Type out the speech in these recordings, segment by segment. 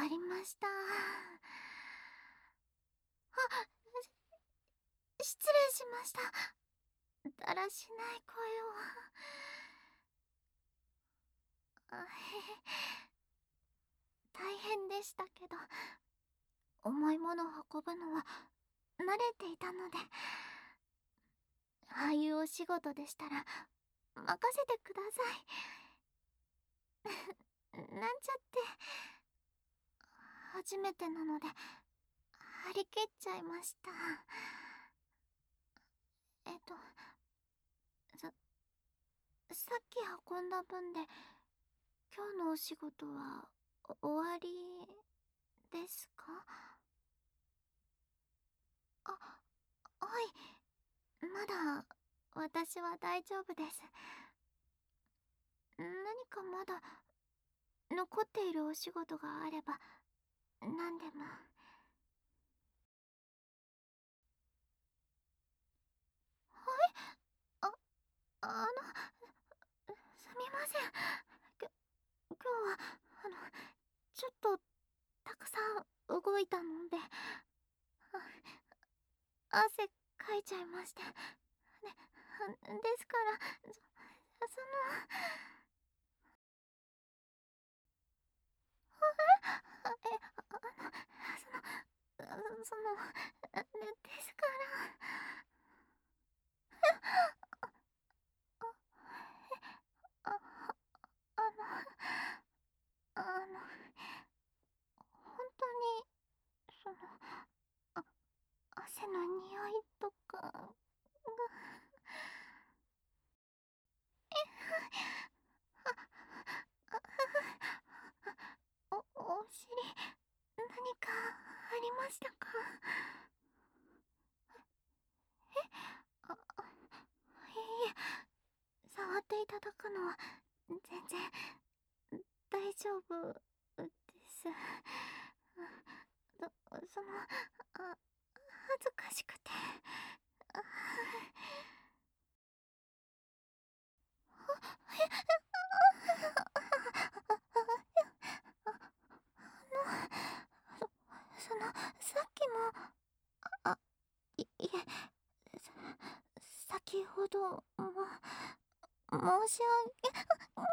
わりました。失礼しました。だらしない声を。大変でしたけど、重いものを運ぶのは慣れていたので、ああいうお仕事でしたら任せてください。なんちゃって、初めてなので張り切っちゃいました。えっとささっき運んだ分で今日のお仕事は終わりですか？あ、はい、まだ私は大丈夫です。何かまだ残っているお仕事があれば何でも。あ、すみません。今日はちょっとたくさん動いたので、汗かいちゃいまして。ですから、その、その、ですから、あ、あの、本当に、その、あ、汗の匂いとかが、お尻、何かありましたか？あ、いいえ、触っていただくのは全然大丈夫です。その、恥ずかしくて。あ、その、さっきも、あ、いえ、先ほど申し訳、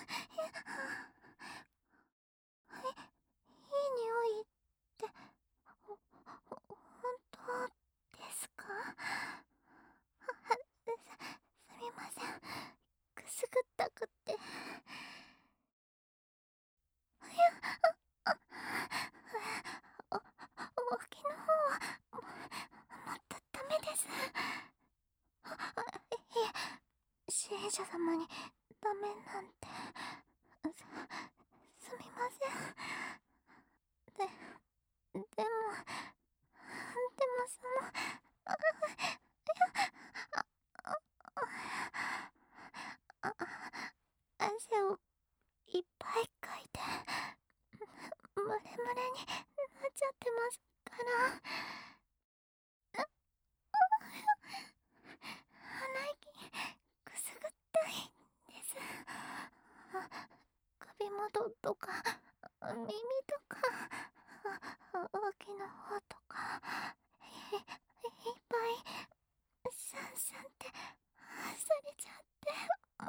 いい匂いって、本当ですか？すみません。くすぐったくって。お、沖の方は、ダメです。いえ、支援者様にダメなんて、すみません。でも、その、あ、汗をいっぱいかいて、ムレムレになっちゃってますから、鼻息くすぐったいです。首元とか耳とか脇の方とかいっぱいさんさんってされちゃってます。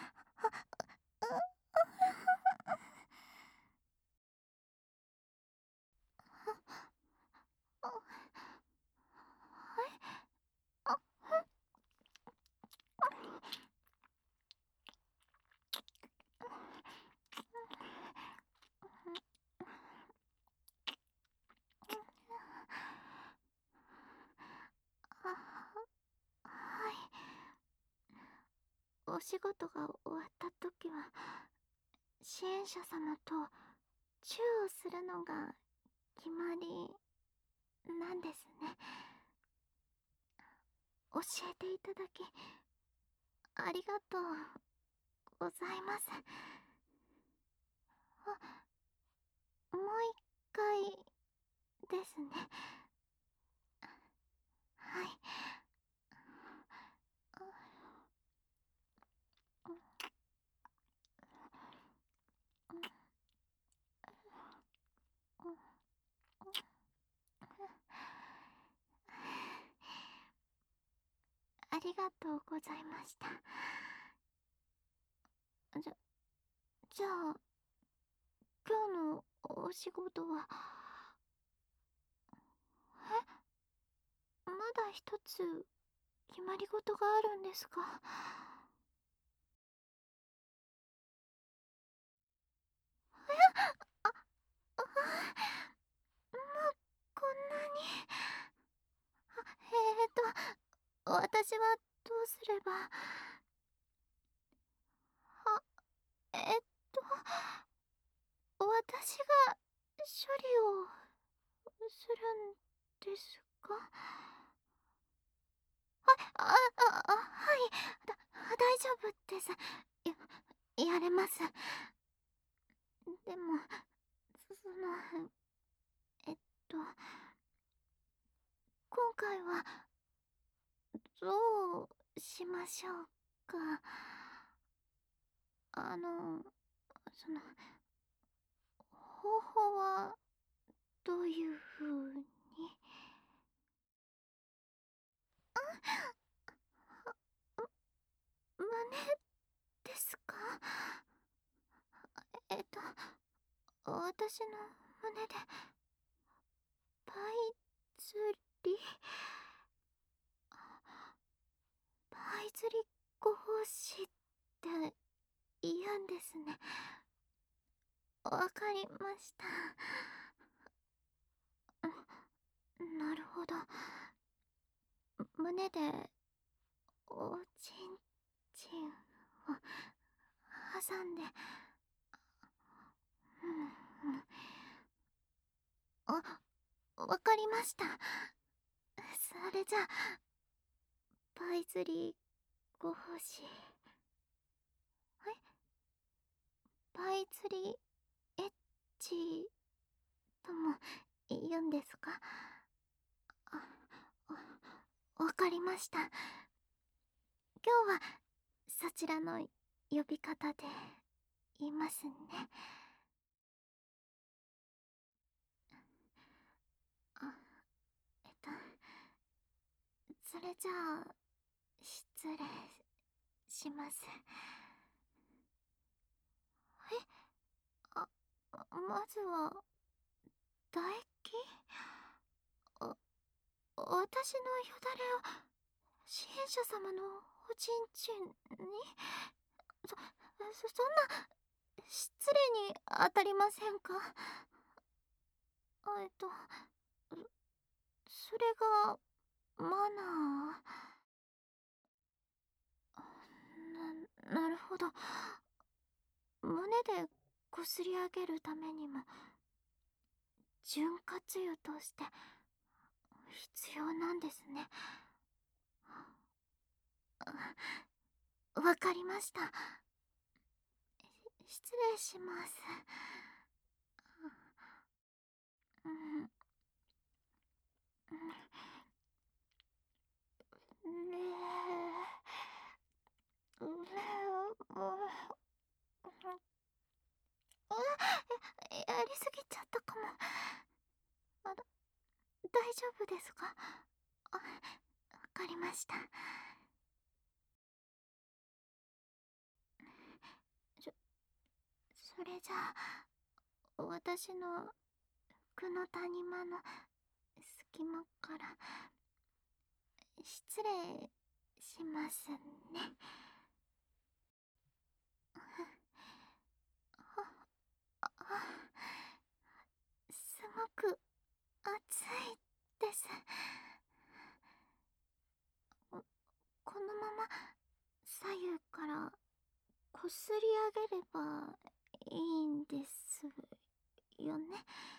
あ、はい。あ、はい。お仕事が終わった時は支援者様とチューをするのが決まりなんですね。教えていただきありがとうございます。もう一回ですね。はい。 りがとうございました。じゃ、じゃあ、今日のお仕事は、まだ一つ決まり事があるんですか？あ、もうこんなに。私はどうすれば。あ、えっと、私が処理をするんですか？はい、大丈夫です。やれます。でも、えっと、今回はどうしましょうか。あの、その、方法はどういう風に。胸ですか？えっと、私の胸で、パイ釣りパイ釣りご奉仕って言うんですね。わかりました。なるほど。胸で、おちんちんを挟んで、うんうん。わかりました。それじゃあ、パイ釣りご奉仕。パイ釣りエッチとも言うんですか？あ、わかりました。今日はそちらの呼び方で言いますね。あ、えっと、それじゃあ、失礼します。あ、まずは、唾液。あ、私のよだれを支援者様のおちんちんに。そんな失礼に当たりませんか？それがマナなるほど。胸でこすり上げるためにも潤滑油として必要なんですね。わかりました。失礼します。うん、うやりすぎちゃったかも。大丈夫ですか？わかりました。そそれじゃあ、私の服の谷間の隙間から失礼しますね。あ、すごく暑いです。このまま左右からこすり上げればいいんですよね。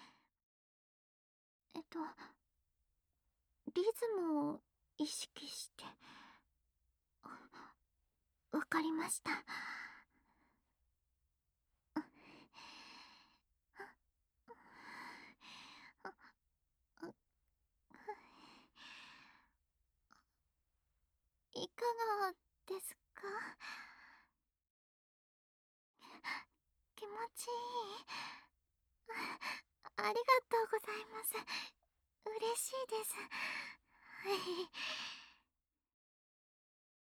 えっと、リズムを意識して。わかりました。いかがですか？気持ちいい。ありがとうございます。嬉しいです。はい。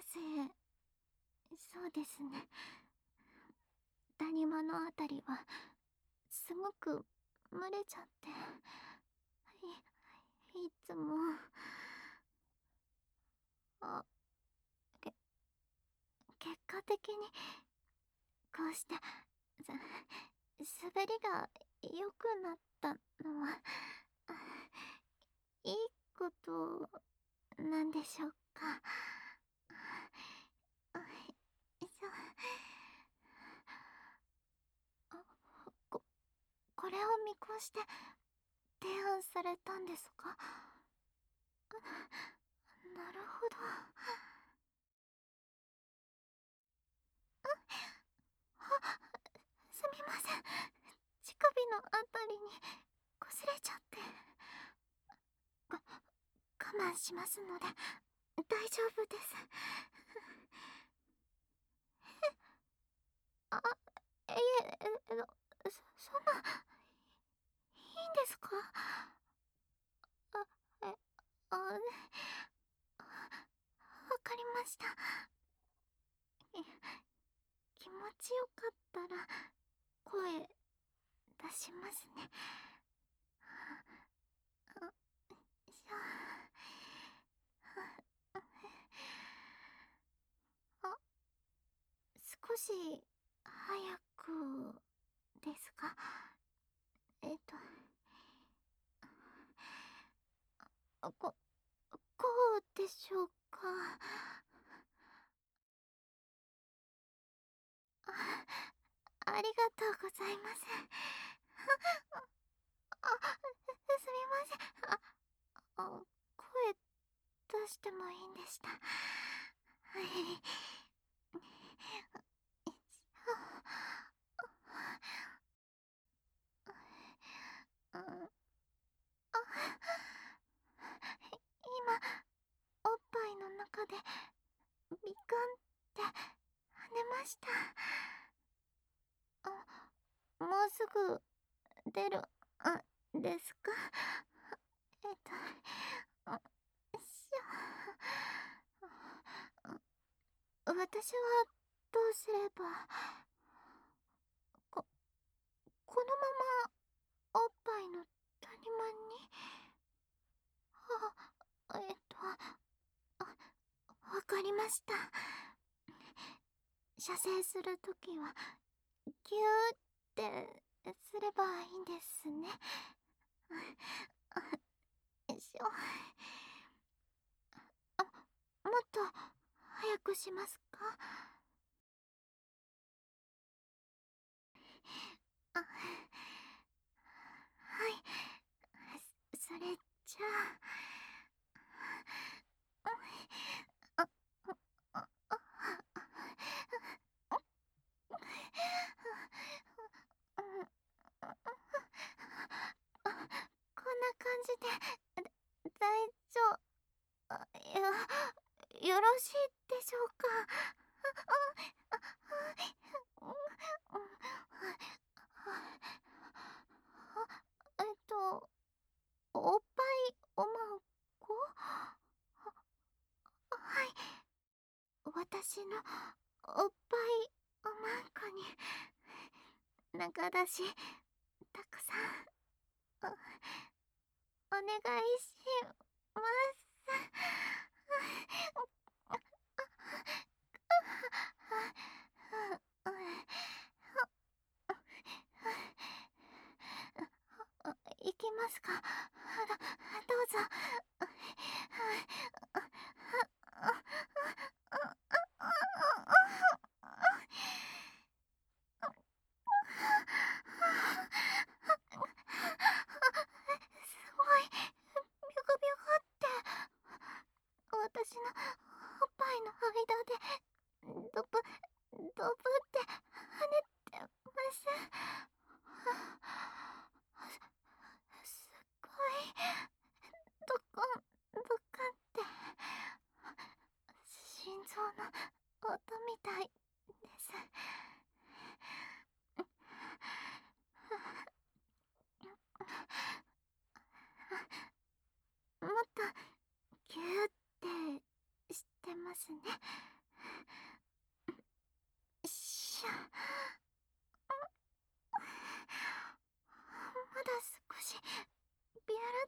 せ、そうですね。谷間のあたりは、すごく蒸れちゃって、いつも、あ、け、結果的に、こうして、滑りが良くなったのは、いいことなんでしょうか。あこ、これを見越して提案されたんですか？なるほど。すみません。乳首のあたりに擦れちゃって。我慢しますので、大丈夫です。あ、いえ、そんな、いいんですか？あ、わかりました。気持ちよかったら、声出しますね。あ、しゃあ、少し早くですか？えっと、ここうでしょうか？あ、ありがとうございます。すみません。声出してもいいんでした。はい。うん、今、おっぱいの中で、ビクンって跳ねました。もうすぐ出る、ですか？えっと、し私はどうすれば、こ、このままおっぱいの谷間に、わかりました。射精するときは、ギューってすればいいんですね。よいしょ。もっと早くしますか？はい。それじゃあ、こんな感じで、大丈よろしいでしょうか？えっと、おっぱいおまんこ？はい。私のおっぱいおまんこに中出したくさんお願いします。行きますか？どうぞ。すごい、ビョコビョコって、私のおっぱいの間で、ドブ、ドブって跳ねてます。すっごい、ドコン、ドカンって、心臓の音みたいです。もっとギューってしてますね。 しょ。まだ少しビュルって。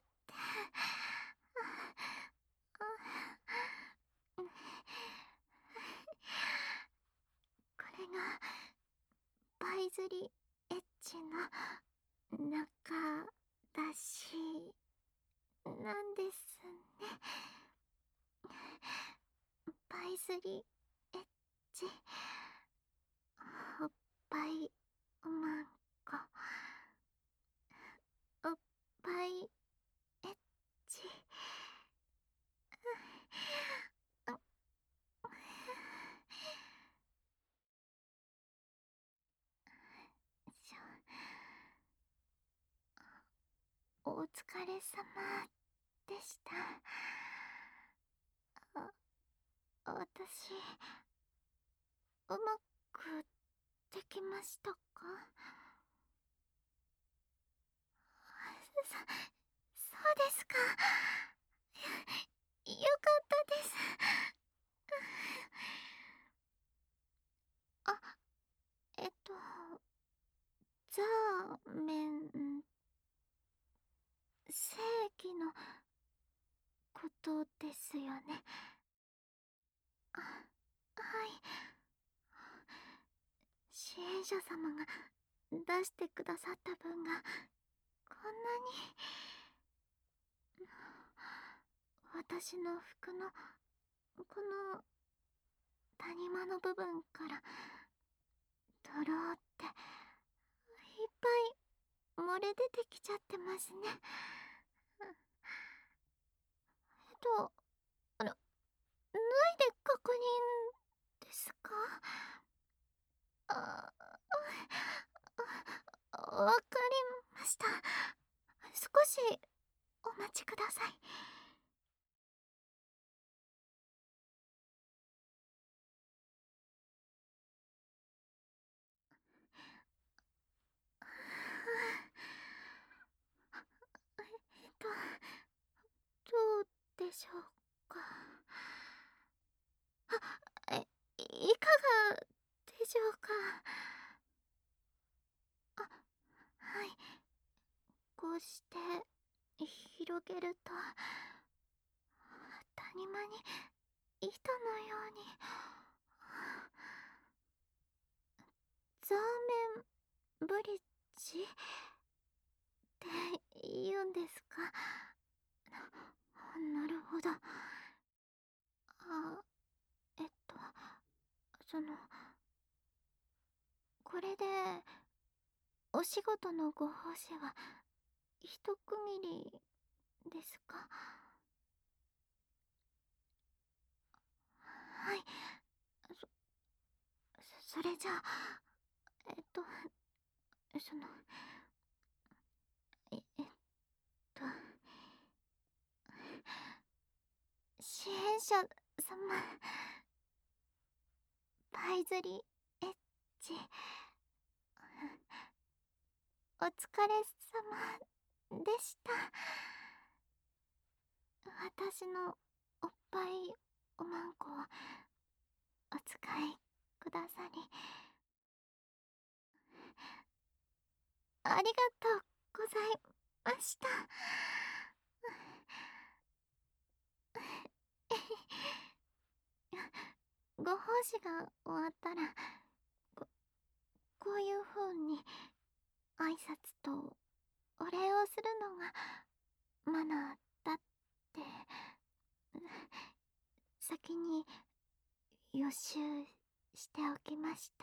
これがパイズリエッジの中だしなんですね。パイズリエッジ、おっぱいマンコ、おっぱいエッジ。しょ、お疲れ様でした。私、うまくできましたか？そうですか。よかったです。あ、えっと、ザーメン、正義のことですよね。あ、はい。支援者様が出してくださった分がこんなに。私の服のこの谷間の部分からドローっていっぱい漏れ出てきちゃってますね。脱いで確認ですか？あ、わかりました。少しお待ちください。と、どうでしょうか。いかがでしょうか。あ、はい。こうして広げると谷間に糸のように。ザーメンブリッジって言うんですか？なるほど。あ、えっと、その、これで、お仕事のご奉仕は、一区切りですか？はい。そ、それじゃあ、その、と、支援者様、パイズリエッジ、お疲れ様でした。私のおっぱいおまんこをお使いくださり、ありがとうございました。ご奉仕が終わったら、こ、こういう風に挨拶とお礼をするのがマナーだって先に予習しておきました。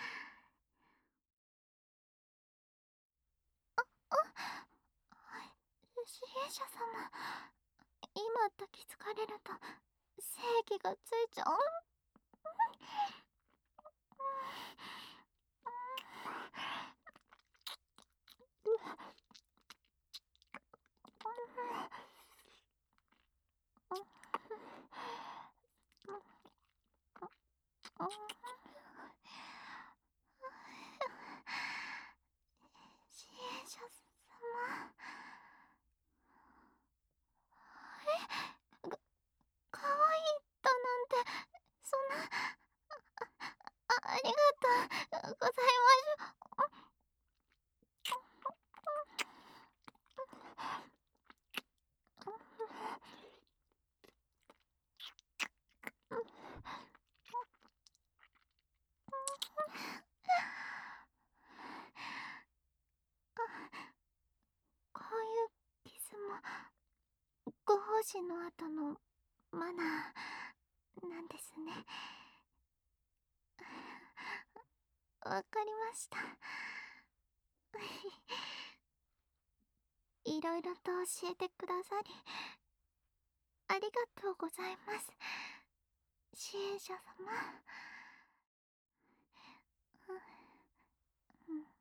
支援者様、今抱きつかれると正義がついちゃう。支援者様、可愛いだなんて、そんな、ありがとございましょ。こういう傷もご奉仕の後のマナーなんですね。わかりました。いろいろと教えてくださりありがとうございます、支援者様。うんうん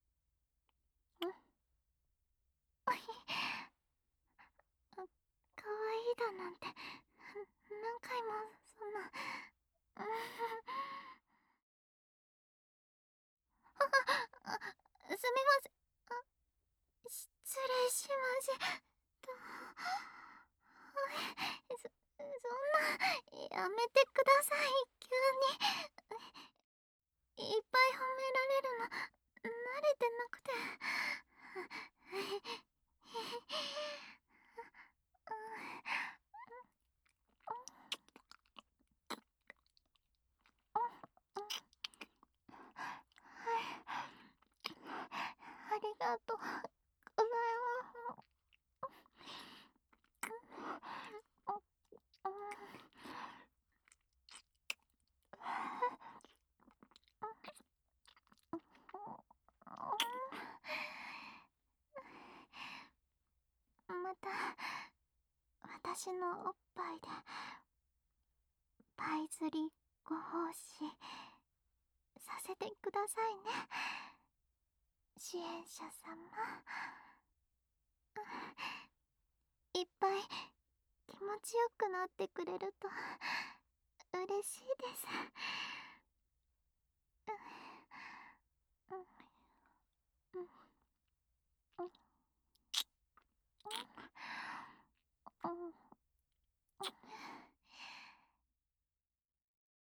かわいいだなんて何回もそんな。すみません。失礼しましそんな、やめてください。急にいっぱい褒められるの慣れてなくて。ありがとうございます。また私のおっぱいでパイ釣りご奉仕させてくださいね、支援者様。いっぱい気持ちよくなってくれると嬉しいです。